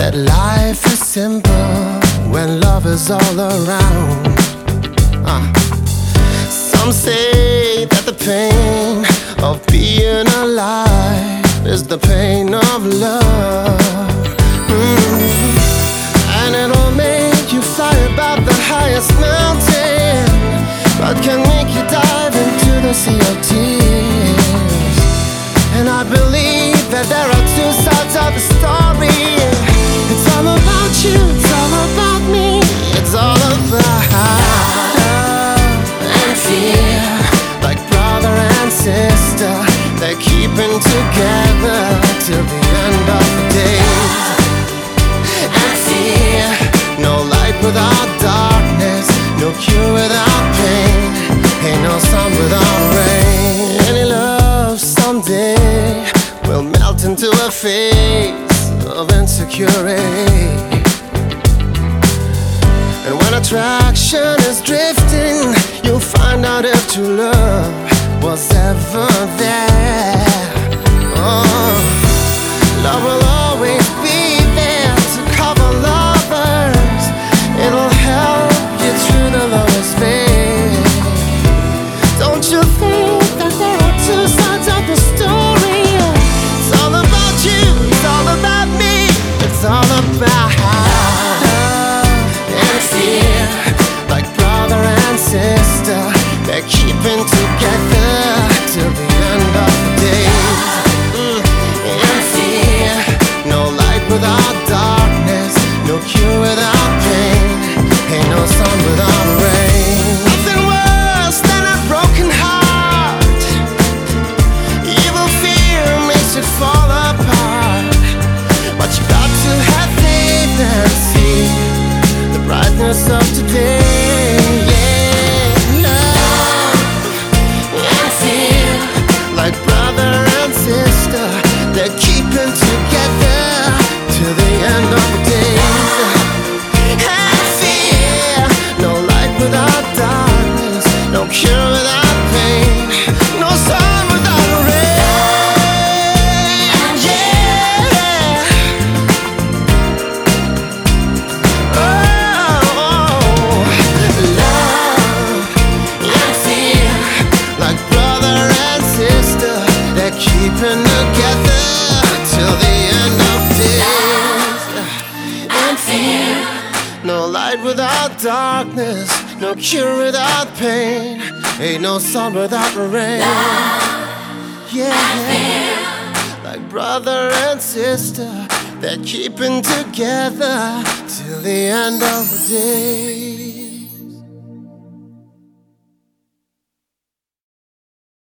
that life is simple when love is all around. Some say that the pain of being alive is the pain of love. And it'll make you fly above the highest mountain, but can make you dive into the sea of tears. And I believe that there are two sides of the story. It's all about you, it's all about me, it's all about love and fear. Like brother and sister, they're keeping together till the end of the days. And fear, no light without darkness, no cure without pain, ain't no sun without rain. Any love someday will melt into a phase of insecurity. And when attraction is drifting, you'll find out if true love was ever there. Love will always be there to cover lovers. It'll help you through the lowest phase. Don't you think that there are two sides of the story? It's all about you, it's all about me, it's all about love and fear. Like brother and sister, they're keeping together till the end of the days. And fear, no light without darkness, no cure without pain, ain't no sun without rain. Nothing worse than a broken heart. Evil fear makes it fall apart. But you got to have faith and see the brightness of today. Yeah, love and fear, like brother and sister, they're keeping together till the end of the days. And fear, no light without darkness, no cure without pain, no sun without rain. Yeah. Love and fear, like brother and sister, they're keeping together till the end of days. And fear, no light without darkness, no cure without pain, ain't no sun without rain. Yeah, like brother and sister, they're keeping together till the end of the day.